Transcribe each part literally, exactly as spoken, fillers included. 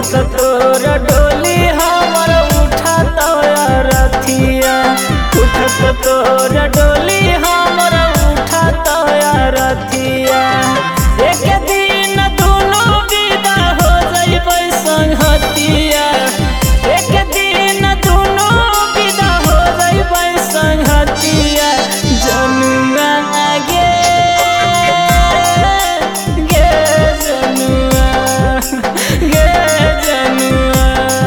उठत तोर डोली हमर उठत रथिया उठत तोर डोली हमर उठत रथिया एक दिन दुनो विदा हो जइबै संगतिया एक दिन दुनो विदा हो जइबै संगतिया जनुआ गे गे जनुआ गे जनुआ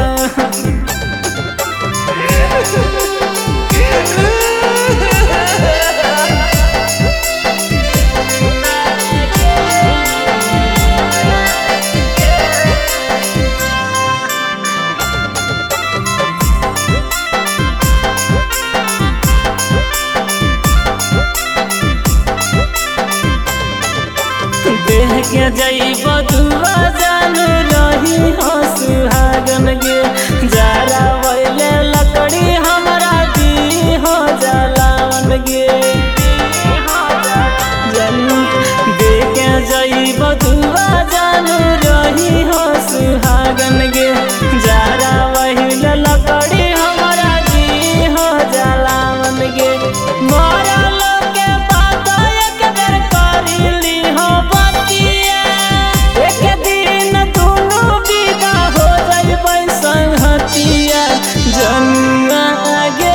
देह के जइब दुआ जान रही हो सुहागन गे जरा वैले लकड़ी हमरा दी हो जलावन गे जनी देह के जइब दुआ जान रही हो सुहागन गे जरा वैले लकड़ी हमरा दी हो जलावन गे मरल के बात एक बेर करिली हो जनुआ गे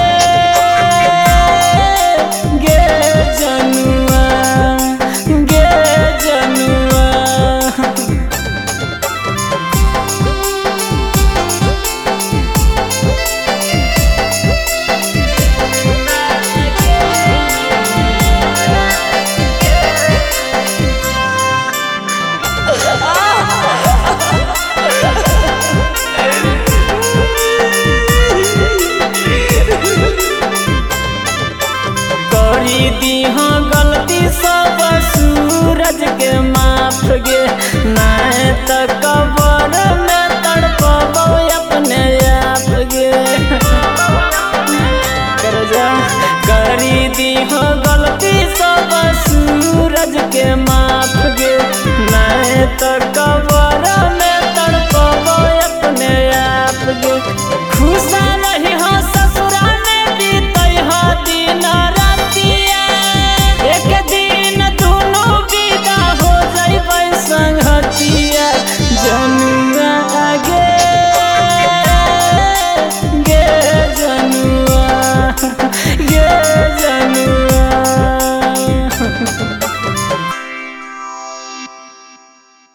गे जनुआ गे जनुआ करी दी हाँ गलती सब सूरज के माफ गे